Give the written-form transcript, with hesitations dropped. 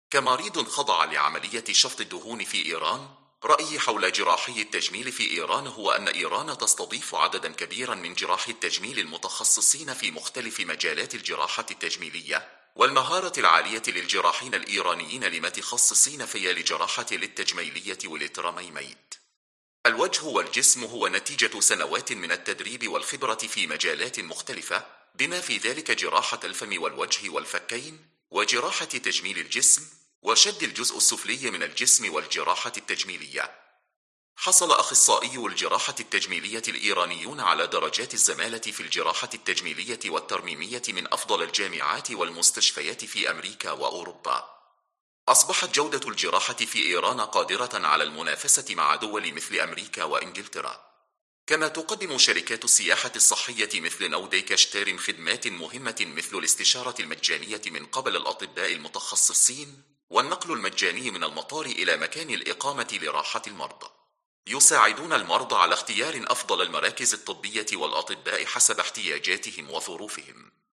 كمريض خضع لعملية شفط الدهون في إيران، رأيي حول جراحي التجميل في إيران هو أن إيران تستضيف عددا كبيرا من جراحي التجميل المتخصصين في مختلف مجالات الجراحة التجميلية، والمهارة العالية للجراحين الإيرانيين المتخصصين في الجراحة التجميلية والترميميد. الوجه والجسم هو نتيجة سنوات من التدريب والخبرة في مجالات مختلفة، بما في ذلك جراحة الفم والوجه والفكين، وجراحة تجميل الجسم، وشد الجزء السفلي من الجسم والجراحة التجميلية. حصل أخصائي الجراحة التجميلية الإيرانيون على درجات الزمالة في الجراحة التجميلية والترميمية من أفضل الجامعات والمستشفيات في أمريكا وأوروبا. أصبحت جودة الجراحة في إيران قادرة على المنافسة مع دول مثل أمريكا وإنجلترا. كما تقدم شركات السياحة الصحية مثل نوديك شتيرم خدمات مهمة مثل الاستشارة المجانية من قبل الأطباء المتخصصين، والنقل المجاني من المطار إلى مكان الإقامة لراحة المرضى. يساعدون المرضى على اختيار أفضل المراكز الطبية والأطباء حسب احتياجاتهم وظروفهم.